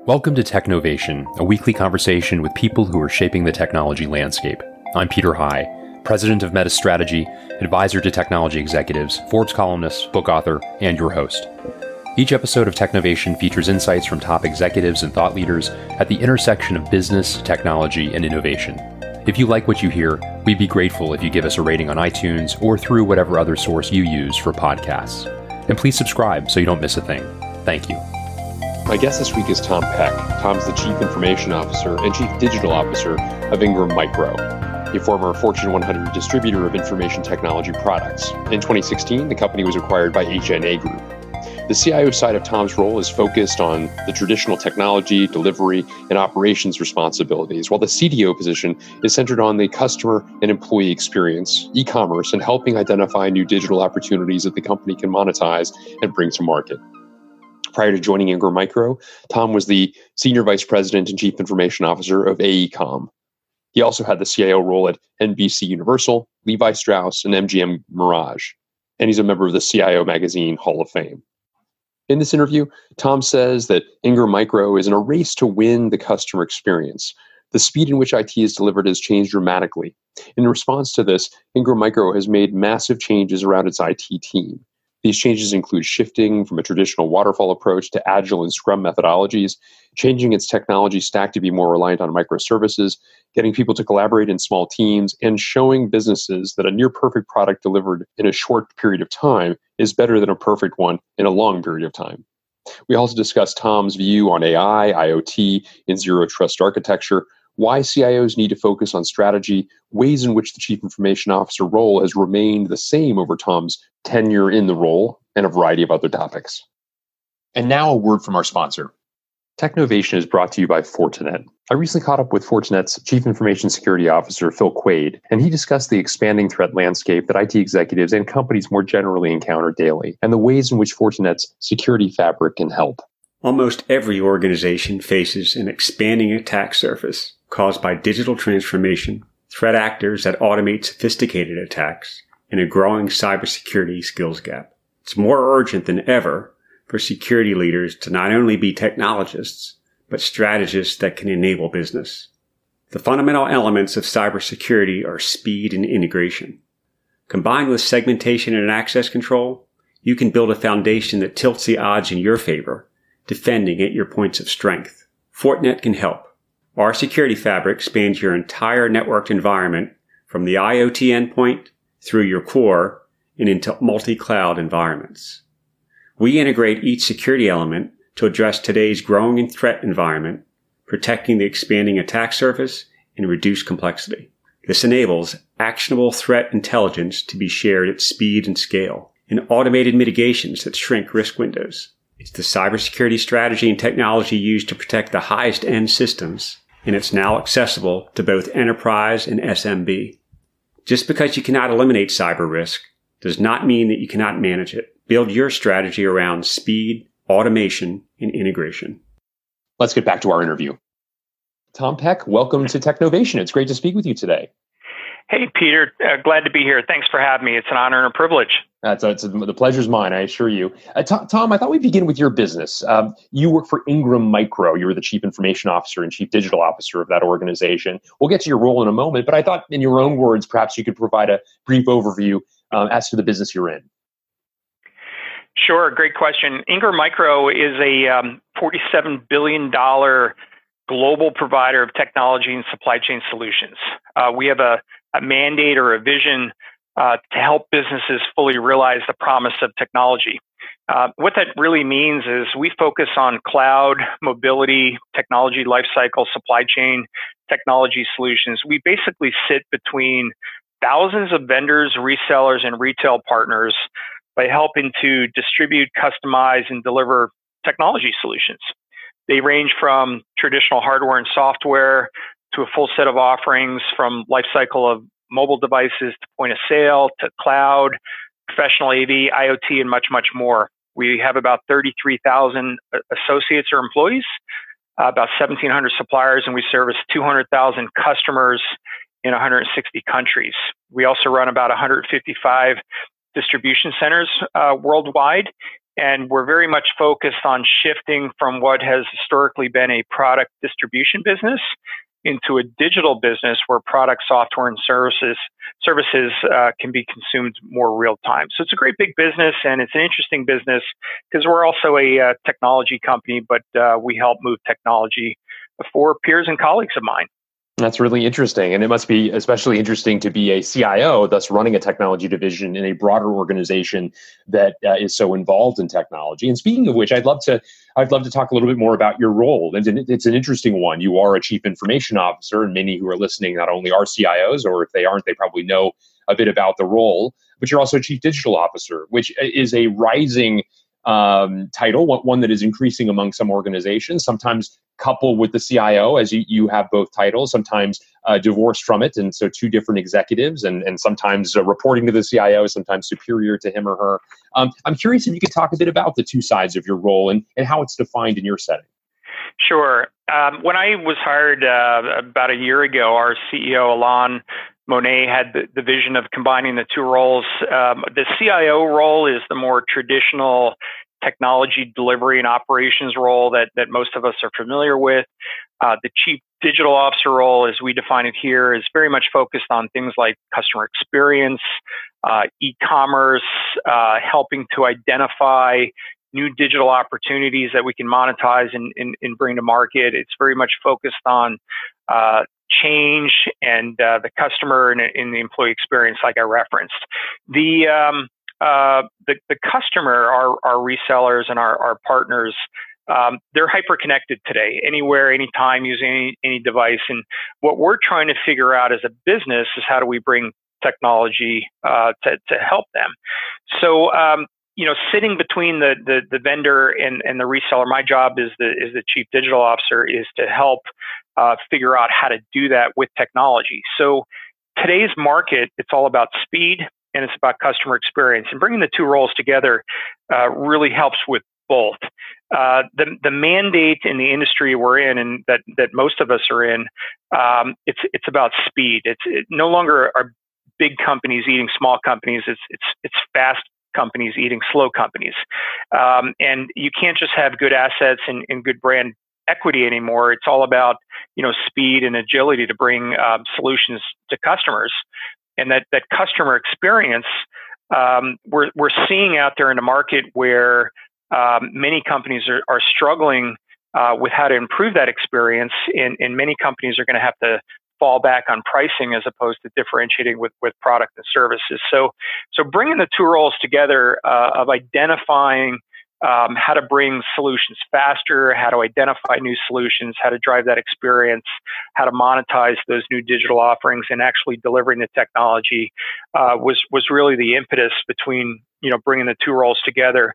Welcome to Technovation, a weekly conversation with people who are shaping the technology landscape. I'm Peter High, president of Meta Strategy, advisor to technology executives, Forbes columnist, book author, and your host. Each episode of Technovation features insights from top executives and thought leaders at the intersection of business, technology, and innovation. If you like what you hear, we'd be grateful if you give us a rating on iTunes or through whatever other source you use for podcasts. And please subscribe so you don't miss a thing. Thank you. My guest this week is Tom Peck. Tom's the Chief Information Officer and Chief Digital Officer of Ingram Micro, a former Fortune 100 distributor of information technology products. In 2016, the company was acquired by HNA Group. The CIO side of Tom's role is focused on the traditional technology, delivery, and operations responsibilities, while the CDO position is centered on the customer and employee experience, e-commerce, and helping identify new digital opportunities that the company can monetize and bring to market. Prior to joining Ingram Micro, Tom was the Senior Vice President and Chief Information Officer of AECOM. He also had the CIO role at NBC Universal, Levi Strauss, and MGM Mirage. And he's a member of the CIO Magazine Hall of Fame. In this interview, Tom says that Ingram Micro is in a race to win the customer experience. The speed in which IT is delivered has changed dramatically. In response to this, Ingram Micro has made massive changes around its IT team. These changes include shifting from a traditional waterfall approach to agile and scrum methodologies, changing its technology stack to be more reliant on microservices, getting people to collaborate in small teams, and showing businesses that a near-perfect product delivered in a short period of time is better than a perfect one in a long period of time. We also discussed Tom's view on AI, IoT, and zero-trust architecture, why CIOs need to focus on strategy, ways in which the Chief Information Officer role has remained the same over Tom's tenure in the role, and a variety of other topics. And now a word from our sponsor. Technovation is brought to you by Fortinet. I recently caught up with Fortinet's Chief Information Security Officer, Phil Quaid, and he discussed the expanding threat landscape that IT executives and companies more generally encounter daily, and the ways in which Fortinet's security fabric can help. Almost every organization faces an expanding attack surface caused by digital transformation, threat actors that automate sophisticated attacks, and a growing cybersecurity skills gap. It's more urgent than ever for security leaders to not only be technologists, but strategists that can enable business. The fundamental elements of cybersecurity are speed and integration. Combined with segmentation and access control, you can build a foundation that tilts the odds in your favor, defending at your points of strength. Fortinet can help. Our security fabric spans your entire networked environment from the IoT endpoint through your core and into multi-cloud environments. We integrate each security element to address today's growing threat environment, protecting the expanding attack surface and reduce complexity. This enables actionable threat intelligence to be shared at speed and scale, and automated mitigations that shrink risk windows. It's the cybersecurity strategy and technology used to protect the highest end systems, and it's now accessible to both enterprise and SMB. Just because you cannot eliminate cyber risk does not mean that you cannot manage it. Build your strategy around speed, automation, and integration. Let's get back to our interview. Tom Peck, welcome to Technovation. It's great to speak with you today. Hey, Peter. Glad to be here. Thanks for having me. It's an honor and a privilege. The pleasure's mine, I assure you. Tom, I thought we'd begin with your business. You work for Ingram Micro. You were the Chief Information Officer and Chief Digital Officer of that organization. We'll get to your role in a moment, but I thought in your own words, perhaps you could provide a brief overview as to the business you're in. Sure. Great question. Ingram Micro is a $47 billion global provider of technology and supply chain solutions. We have a mandate or a vision to help businesses fully realize the promise of technology. What that really means is we focus on cloud, mobility, technology lifecycle, supply chain, technology solutions. We basically sit between thousands of vendors, resellers, and retail partners by helping to distribute, customize, and deliver technology solutions. They range from traditional hardware and software to a full set of offerings from lifecycle of mobile devices to point of sale to cloud, professional AV, IoT, and much, much more. We have about 33,000 associates or employees, about 1,700 suppliers, and we service 200,000 customers in 160 countries. We also run about 155 distribution centers worldwide, And we're very much focused on shifting from what has historically been a product distribution business into a digital business where product, software, and services can be consumed more real time. So it's a great big business, and it's an interesting business because we're also a technology company, but we help move technology for peers and colleagues of mine. That's really interesting. And it must be especially interesting to be a CIO, thus running a technology division in a broader organization that is so involved in technology. And speaking of which, I'd love to talk a little bit more about your role. And it's an interesting one. You are a chief information officer, and many who are listening not only are CIOs, or if they aren't, they probably know a bit about the role, but you're also a chief digital officer, which is a rising title, one that is increasing among some organizations, sometimes coupled with the CIO, as you have both titles, sometimes divorced from it. And so two different executives, and sometimes reporting to the CIO, sometimes superior to him or her. I'm curious if you could talk a bit about the two sides of your role and how it's defined in your setting. Sure. When I was hired about a year ago, our CEO, Alain Monet, had the vision of combining the two roles. The CIO role is the more traditional technology delivery and operations role that most of us are familiar with. The chief digital officer role, as we define it here, is very much focused on things like customer experience, e-commerce, helping to identify new digital opportunities that we can monetize and bring to market. It's very much focused on change and the customer and the employee experience, like I referenced. The customer, our resellers and our partners, they're hyper connected today, anywhere, anytime, using any device. And what we're trying to figure out as a business is how do we bring technology to help them. So, sitting between the vendor and the reseller, my job as the chief digital officer is to help figure out how to do that with technology. So today's market, it's all about speed and it's about customer experience. And bringing the two roles together really helps with both. The mandate in the industry we're in, and that most of us are in, it's about speed. It no longer are big companies eating small companies. It's fast companies eating slow companies. And you can't just have good assets and good brand equity anymore. It's all about, speed and agility to bring solutions to customers. And that customer experience, we're seeing out there in the market where many companies are struggling with how to improve that experience. And many companies are going to have to fall back on pricing as opposed to differentiating with product and services. So bringing the two roles together of identifying how to bring solutions faster, how to identify new solutions, how to drive that experience, how to monetize those new digital offerings, and actually delivering the technology was really the impetus between bringing the two roles together.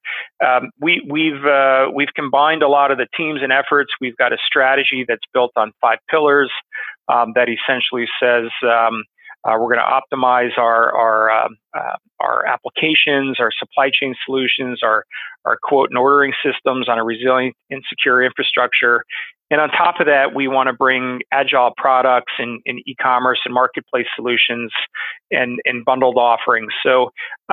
We've combined a lot of the teams and efforts. We've got a strategy that's built on 5 pillars that essentially says we're going to optimize our applications, our supply chain solutions, our quote and ordering systems on a resilient and secure infrastructure. And on top of that, we want to bring agile products and e-commerce and marketplace solutions and bundled offerings. So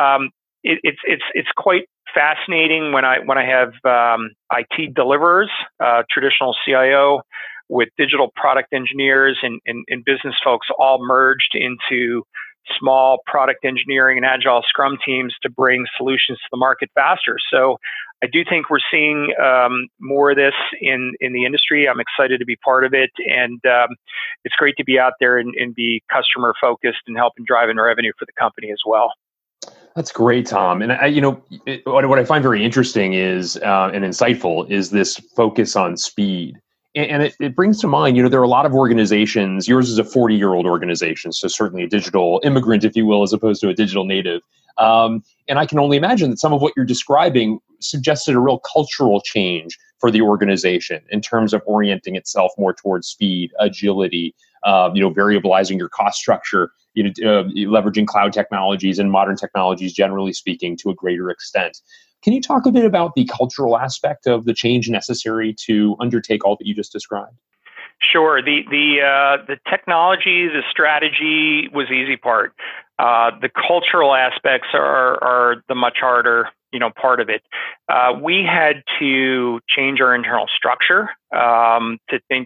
it's quite fascinating when I have IT deliverers, traditional CIO, with digital product engineers and business folks all merged into small product engineering and agile scrum teams to bring solutions to the market faster. So I do think we're seeing more of this in the industry. I'm excited to be part of it. And it's great to be out there and be customer focused and helping driving revenue for the company as well. That's great, Tom. And what I find very interesting is and insightful is this focus on speed. And it brings to mind, there are a lot of organizations. Yours is a 40-year-old organization, so certainly a digital immigrant, if you will, as opposed to a digital native. And I can only imagine that some of what you're describing suggested a real cultural change for the organization in terms of orienting itself more towards speed, agility, variabilizing your cost structure, leveraging cloud technologies and modern technologies, generally speaking, to a greater extent. Can you talk a bit about the cultural aspect of the change necessary to undertake all that you just described? Sure. The technology, the strategy was the easy part. The cultural aspects are the much harder, part of it. We had to change our internal structure to think,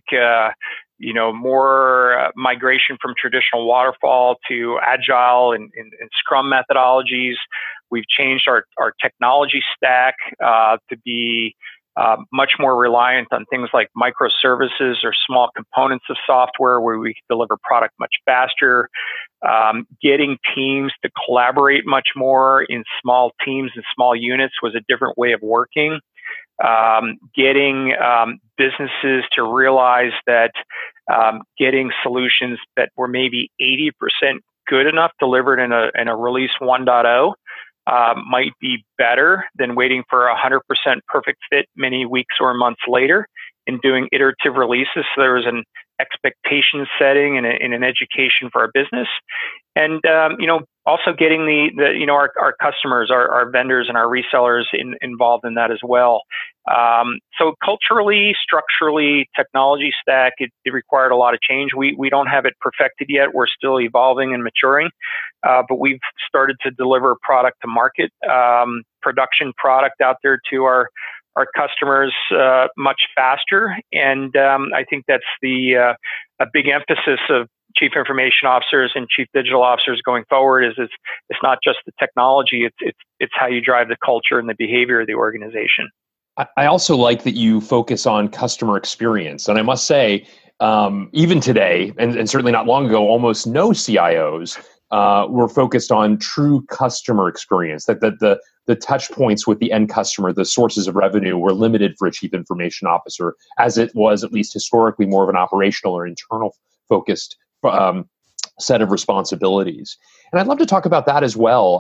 more migration from traditional waterfall to agile and Scrum methodologies. We've changed our technology stack to be much more reliant on things like microservices or small components of software where we can deliver product much faster. Getting teams to collaborate much more in small teams and small units was a different way of working. Getting businesses to realize that getting solutions that were maybe 80% good enough delivered in a release 1.0 might be better than waiting for 100% perfect fit many weeks or months later and doing iterative releases. So there was an expectation setting and an education for our business. And, also getting our customers, our vendors and our resellers involved in that as well. So culturally, structurally, technology stack, it required a lot of change. We don't have it perfected yet. We're still evolving and maturing, but we've started to deliver product to market, production product out there to our customers much faster. And I think that's a big emphasis of Chief Information Officers and Chief Digital Officers going forward is it's not just the technology, it's how you drive the culture and the behavior of the organization. I also like that you focus on customer experience. And I must say, even today, and certainly not long ago, almost no CIOs were focused on true customer experience, that the touch points with the end customer, the sources of revenue were limited for a Chief Information Officer, as it was at least historically more of an operational or internal focused set of responsibilities. And I'd love to talk about that as well.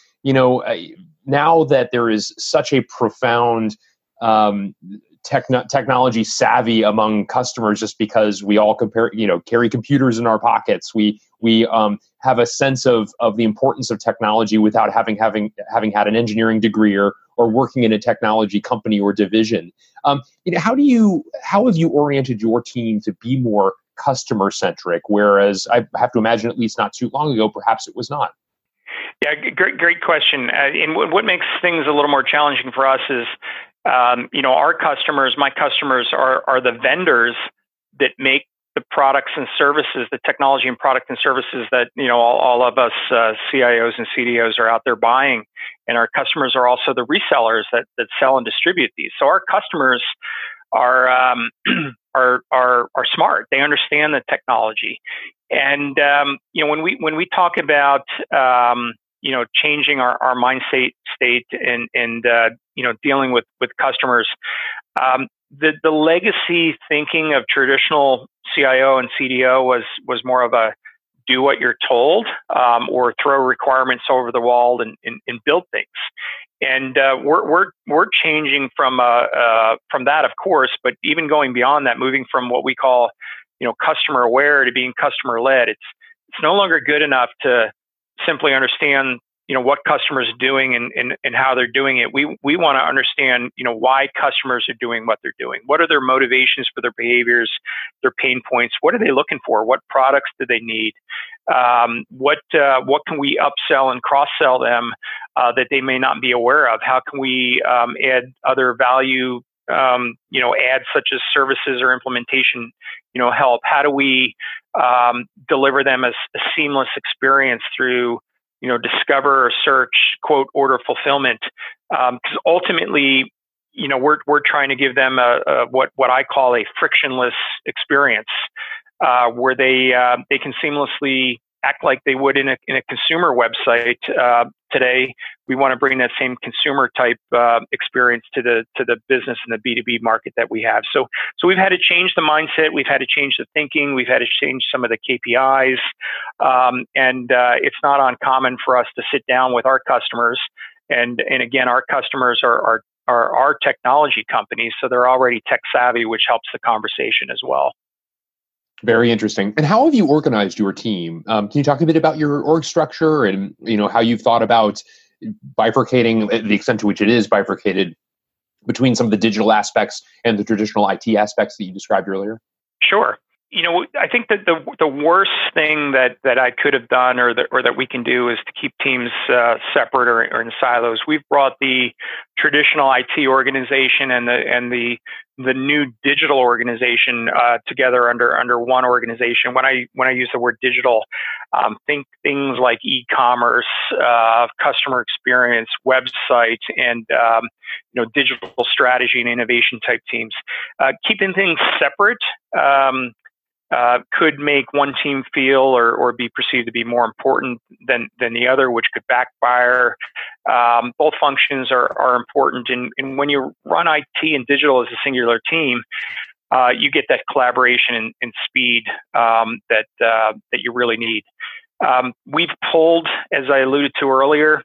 Now that there is such a profound technology savvy among customers, just because we all carry computers in our pockets, we have a sense of the importance of technology without having had an engineering degree or working in a technology company or division. How have you oriented your team to be more customer centric? Whereas I have to imagine, at least not too long ago, perhaps it was not. Yeah, great question. And what makes things a little more challenging for us is, our customers, my customers are the vendors that make the products and services, the technology and product and services that, all of us CIOs and CDOs are out there buying. And our customers are also the resellers that sell and distribute these. So our customers are smart. They understand the technology. And, when we talk about, changing our mindset state and dealing with customers, the legacy thinking of traditional CIO and CDO was more of a do what you're told, or throw requirements over the wall and build things. And we're changing from that, of course, but even going beyond that, moving from what we call, customer aware to being customer led. It's no longer good enough to simply understand, what customers are doing and how they're doing it. We want to understand, why customers are doing what they're doing. What are their motivations for their behaviors, their pain points? What are they looking for? What products do they need? What can we upsell and cross-sell them that they may not be aware of? How can we add other value, ads such as services or implementation, help? How do we deliver them as a seamless experience through, discover, search, quote, order fulfillment? Because ultimately, we're trying to give them what I call a frictionless experience, where they can seamlessly act like they would in a consumer website. Today, we want to bring that same consumer type experience to the business and the B2B market that we have. So we've had to change the mindset. We've had to change the thinking. We've had to change some of the KPIs. And it's not uncommon for us to sit down with our customers. And again, our customers are our technology companies, so they're already tech savvy, which helps the conversation as well. Very interesting. And how have you organized your team? Can you talk a bit about your org structure and how you've thought about bifurcating, the extent to which it is bifurcated between some of the digital aspects and the traditional IT aspects that you described earlier? Sure. I think that the worst thing that I could have done or that we can do is to keep teams separate or in silos. We've brought the traditional IT organization and the new digital organization together under one organization. When I use the word digital, think things like e-commerce, customer experience, websites, and digital strategy and innovation type teams. Keeping things separate could make one team feel or be perceived to be more important than the other, which could backfire. Both functions are important, and when you run IT and digital as a singular team, you get that collaboration and speed that you really need. We've pulled, as I alluded to earlier,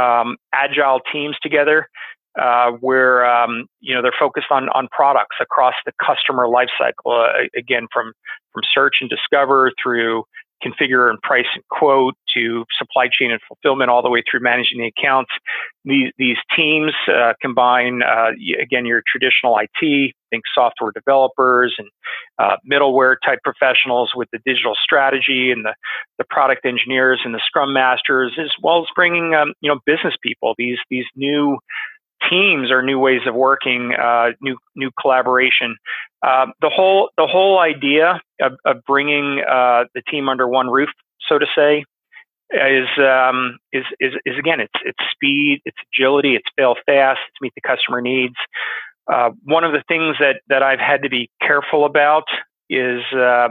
agile teams together where they're focused on products across the customer lifecycle. Again, from search and discover through configure and price and quote to supply chain and fulfillment, all the way through managing the accounts. These teams combine again your traditional IT, think software developers and middleware type professionals with the digital strategy and the product engineers and the scrum masters, as well as bringing business people. These new teams are new ways of working, new collaboration. The whole idea of bringing the team under one roof, so to say, is again, it's speed, it's agility, it's fail fast, it's meet the customer needs. One of the things that I've had to be careful about is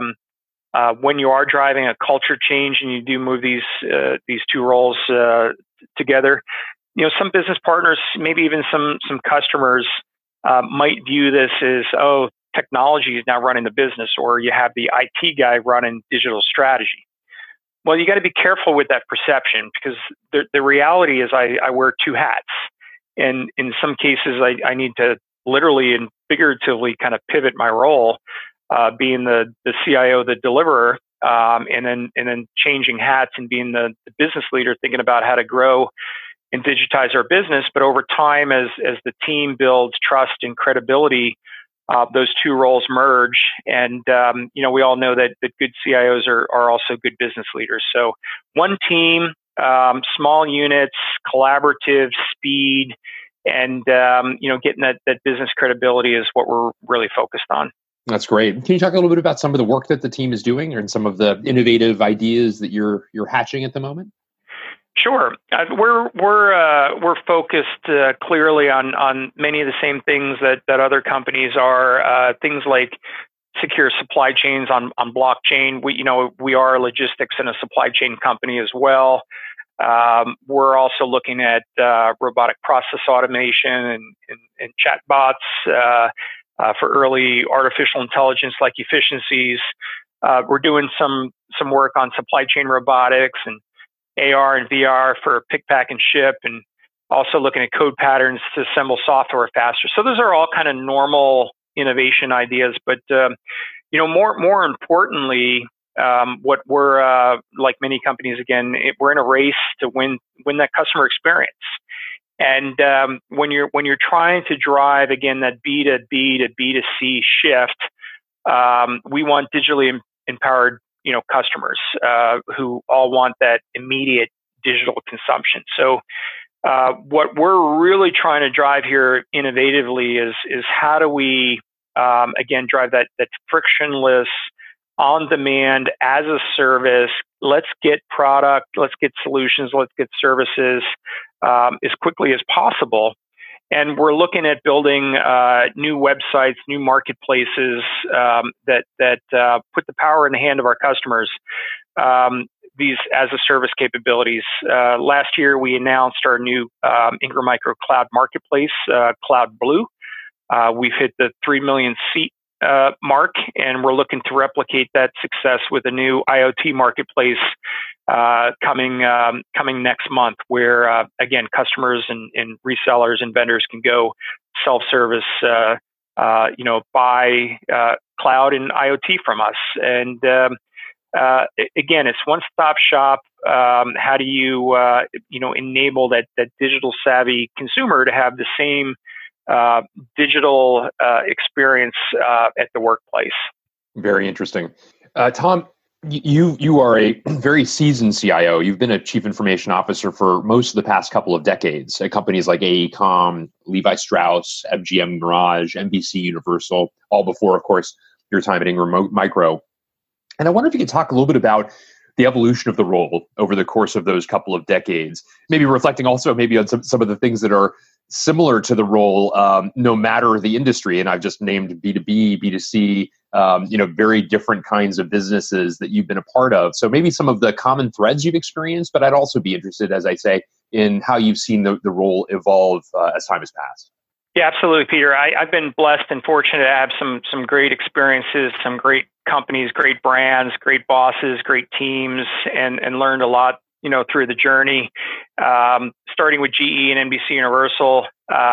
when you are driving a culture change and you do move these two roles together. Some business partners, maybe even some customers, might view this as, technology is now running the business, or you have the IT guy running digital strategy. Well, you got to be careful with that perception, because the reality is I wear two hats, and in some cases I need to literally and figuratively kind of pivot my role, being the CIO, the deliverer, and then changing hats and being the business leader, thinking about how to grow and digitize our business. But over time, as the team builds trust and credibility, those two roles merge. And, we all know that good CIOs are also good business leaders. So one team, small units, collaborative, speed, and, getting that business credibility is what we're really focused on. That's great. Can you talk a little bit about some of the work that the team is doing and some of the innovative ideas that you're hatching at the moment? Sure. We're focused clearly on many of the same things that other companies are. Things like secure supply chains on blockchain. We are a logistics and a supply chain company as well. We're also looking at robotic process automation and chatbots for early artificial intelligence like efficiencies. We're doing some work on supply chain robotics and AR and VR for pick, pack, and ship, and also looking at code patterns to assemble software faster. So those are all kind of normal innovation ideas. But more importantly, what we're like many companies, again, we're in a race to win that customer experience. And when you're trying to drive again that B to B to B to C shift, we want digitally empowered customers who all want that immediate digital consumption. So what we're really trying to drive here innovatively is how do we again drive that frictionless, on demand, as a service. Let's get product, let's get solutions, let's get services as quickly as possible. And we're looking at building new websites, new marketplaces that put the power in the hand of our customers. These as a service capabilities. Last year, we announced our new Ingram Micro Cloud Marketplace, Cloud Blue. We've hit the 3 million seat mark, and we're looking to replicate that success with a new IoT marketplace coming next month, where again customers and resellers and vendors can go self-service, buy cloud and IoT from us. And again, it's one-stop shop. How do you enable that digital savvy consumer to have the same digital experience at the workplace? Very interesting. Tom, you are a very seasoned CIO. You've been a chief information officer for most of the past couple of decades at companies like AECOM, Levi Strauss, MGM Mirage, NBC Universal, all before, of course, your time at Ingram Micro. And I wonder if you could talk a little bit about the evolution of the role over the course of those couple of decades, maybe reflecting also maybe on some of the things that are similar to the role, no matter the industry. And I've just named B2B, B2C, very different kinds of businesses that you've been a part of. So maybe some of the common threads you've experienced, but I'd also be interested, as I say, in how you've seen the role evolve as time has passed. Yeah, absolutely, Peter. I've been blessed and fortunate to have some great experiences, some great companies, great brands, great bosses, great teams, and learned a lot, through the journey. Starting with GE and NBC Universal,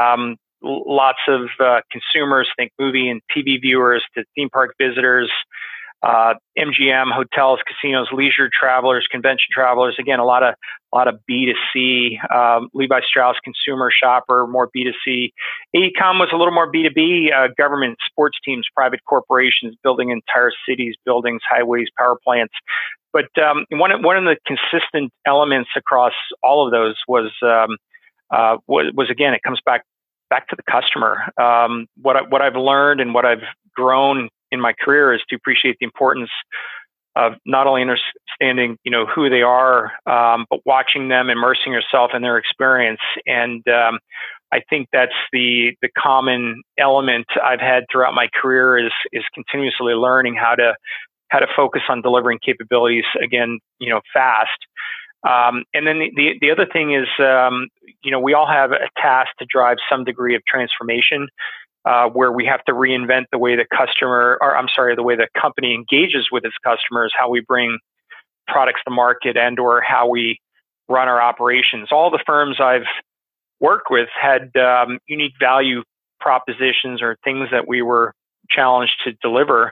lots of consumers, think movie and TV viewers, to theme park visitors, MGM, hotels, casinos, leisure travelers, convention travelers. Again, a lot of B2C. Levi Strauss, consumer shopper, more B2C. AECOM was a little more B2B. Government, sports teams, private corporations, building entire cities, buildings, highways, power plants. But one of the consistent elements across all of those was again, it comes back to the customer. What I've learned and what I've grown in my career is to appreciate the importance of not only understanding, who they are, but watching them, immersing yourself in their experience. And I think that's the common element I've had throughout my career is continuously learning how to focus on delivering capabilities again, fast. And then the other thing is, we all have a task to drive some degree of transformation. Where we have to reinvent the way the company engages with its customers, how we bring products to market and or how we run our operations. All the firms I've worked with had unique value propositions or things that we were challenged to deliver.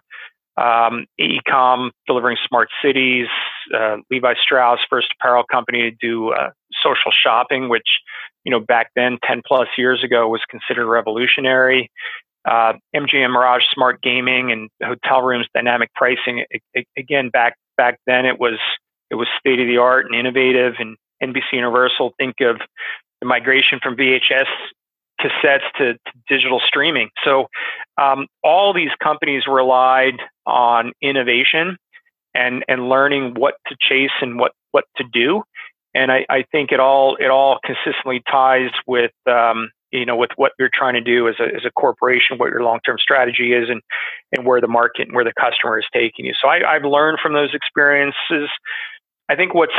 AECOM delivering smart cities, Levi Strauss, first apparel company to do social shopping, which back then, 10 plus years ago, was considered revolutionary. MGM Mirage, smart gaming and hotel rooms, dynamic pricing. Again, back then it was state of the art and innovative. And NBC Universal, think of the migration from VHS cassettes to digital streaming. So all these companies relied on innovation and learning what to chase and what to do. And I think it all consistently ties with with what you're trying to do as a corporation, what your long-term strategy is, and where the market and where the customer is taking you. So I've learned from those experiences. I think what's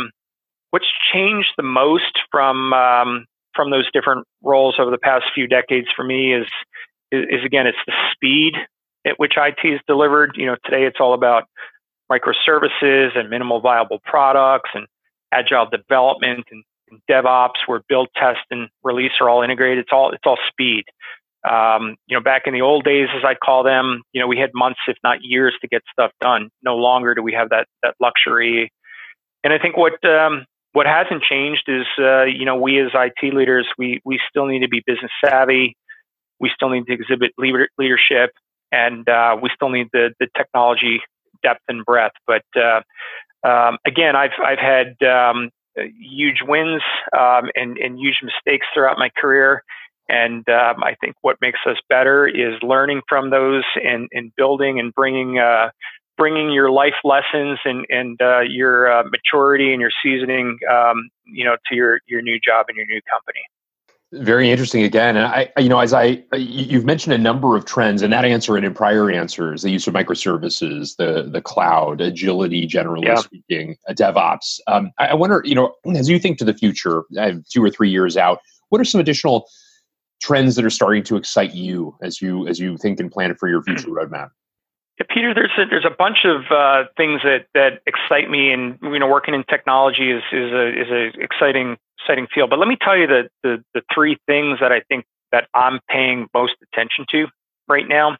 changed the most from those different roles over the past few decades for me is again, it's the speed at which IT is delivered. Today it's all about microservices and minimal viable products and agile development and DevOps, where build, test, and release are all integrated. It's all speed. Back in the old days, as I call them, we had months, if not years, to get stuff done. No longer do we have that luxury. And I think what hasn't changed is, we as IT leaders, we still need to be business savvy. We still need to exhibit leadership, and we still need the technology depth and breadth. But again, I've had huge wins and huge mistakes throughout my career. And I think what makes us better is learning from those and building and bringing your life lessons and your maturity and your seasoning, to your new job and your new company. Very interesting again. And you've mentioned a number of trends, and that answer and in prior answers, the use of microservices, the cloud, agility, generally speaking, DevOps. I wonder, as you think to the future, 2 or 3 years out, what are some additional trends that are starting to excite you as you think and plan for your future roadmap? Yeah, Peter, there's a bunch of things that excite me, and working in technology is a exciting field. But let me tell you the 3 things that I think that I'm paying most attention to right now.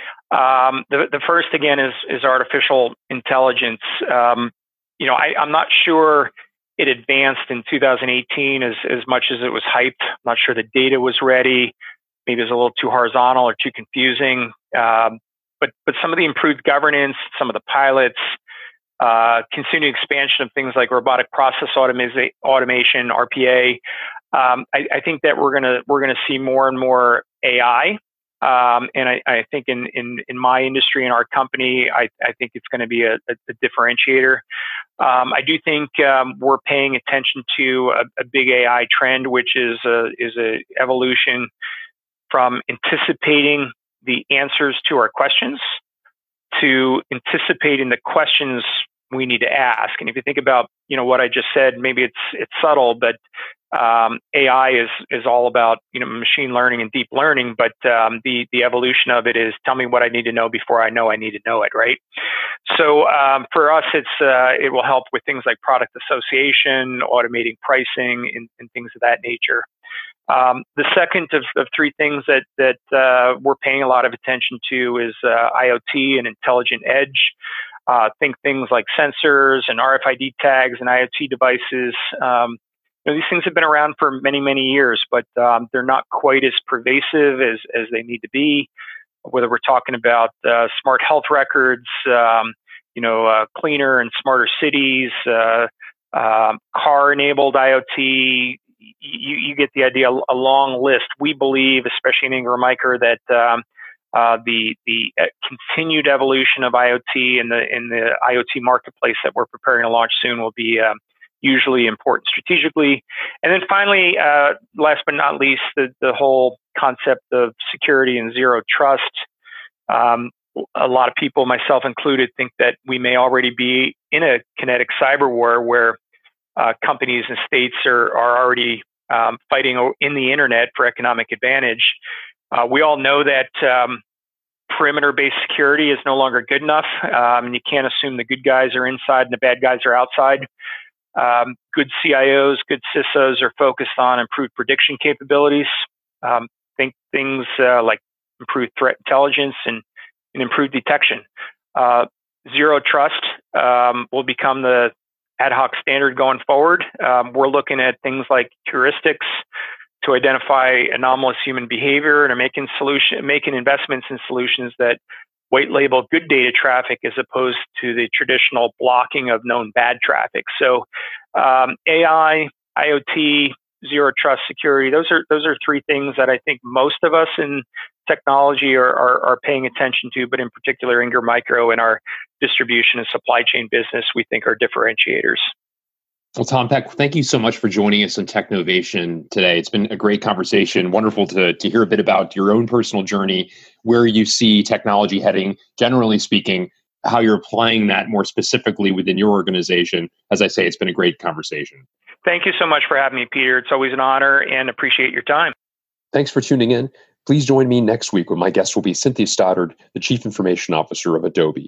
The first again is artificial intelligence. I'm not sure it advanced in 2018 as much as it was hyped. I'm not sure the data was ready. Maybe it was a little too horizontal or too confusing. But some of the improved governance, some of the pilots, continued expansion of things like robotic process automation, RPA. I think that we're gonna see more and more AI. And I think in my industry, in our company, I think it's going to be a differentiator. I do think we're paying attention to a big AI trend, which is a evolution from anticipating the answers to our questions to anticipating the questions we need to ask. And if you think about what I just said, maybe it's subtle, but AI is all about machine learning and deep learning, but the evolution of it is tell me what I need to know before I know I need to know it, right? So for us, it will help with things like product association, automating pricing, and things of that nature. The second of three things that we're paying a lot of attention to is IoT and intelligent edge. Think things like sensors and RFID tags and IoT devices. These things have been around for many, many years, but they're not quite as pervasive as they need to be. Whether we're talking about smart health records, cleaner and smarter cities, car-enabled IoT, you get the idea. A long list. We believe, especially in Ingram Micro, that the continued evolution of IoT and the IoT marketplace that we're preparing to launch soon will be usually important strategically. And then finally, last but not least, the whole concept of security and zero trust. A lot of people, myself included, think that we may already be in a kinetic cyber war where companies and states are already fighting in the internet for economic advantage. We all know that perimeter-based security is no longer good enough, and you can't assume the good guys are inside and the bad guys are outside. Good CIOs, good CISOs are focused on improved prediction capabilities. Think things like improved threat intelligence and improved detection. Zero trust will become the ad hoc standard going forward. We're looking at things like heuristics to identify anomalous human behavior and are making investments in solutions that white label good data traffic as opposed to the traditional blocking of known bad traffic. So AI, IoT, zero trust security, those are three things that I think most of us in technology are paying attention to, but in particular Ingram Micro and our distribution and supply chain business, we think are differentiators. Well, Tom Peck, thank you so much for joining us on Technovation today. It's been a great conversation. Wonderful to hear a bit about your own personal journey, where you see technology heading, generally speaking, how you're applying that more specifically within your organization. As I say, it's been a great conversation. Thank you so much for having me, Peter. It's always an honor and appreciate your time. Thanks for tuning in. Please join me next week when my guest will be Cynthia Stoddard, the Chief Information Officer of Adobe.